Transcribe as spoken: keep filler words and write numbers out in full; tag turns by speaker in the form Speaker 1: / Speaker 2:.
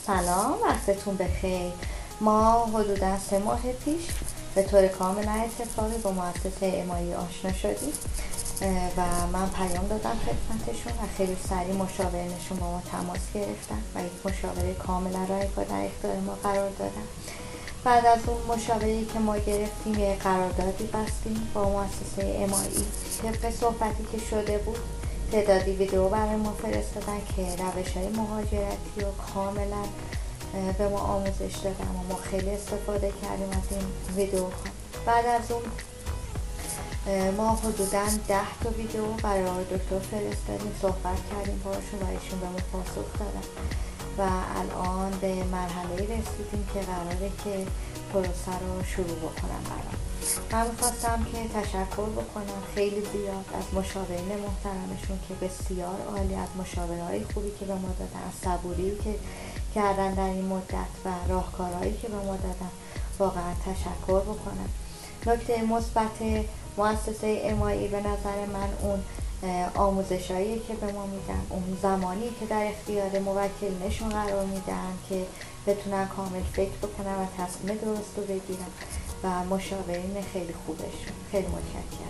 Speaker 1: سلام، وقتتون بخیر. ما حدودا سه ماه پیش به طور کاملا اتفاقی با مؤسسه امایی آشنا شدیم و من پیام دادم خدمتشون و خیلی سریع مشاورینشون با ما تماس گرفتن و یک مشاوره کاملا رایگان در اختیار ما قرار دادن. بعد از اون مشاوره که ما گرفتیم یه قراردادی بستیم با مؤسسه امایی. طبق صحبتی که شده بود تعدادی ویدیو برای ما فرستادن که روش‌های مهاجرتی و کاملا به ما آموزش دادن و ما خیلی استفاده کردیم از این ویدیو. بعد از اون ما حدودا ده تا ویدیو برای دکتر فرستادیم، صحبت کردیم باشون و ایشون به ما پاسخ دادن و الان به مرحله رسیدیم که قراره که پروسه رو شروع بکنم. برام من میخواستم که تشکر بکنم خیلی زیاد از مشاورین محترمشون که بسیار عالی، از مشاورهای خوبی که به ما دادن، از صبوری که کردن در این مدت و راهکارهایی که به ما دادن. واقعا تشکر بکنم. نکته مثبت مؤسسه امایی به نظر من اون آموزشایی که به ما میدن، اون زمانی که در اختیار موکلینشون قرار میدن که بتونن کامل فکر بکنن و تصمیم درست رو بگیرن و مشاورین خیلی خوبشون. خیلی متشکرم.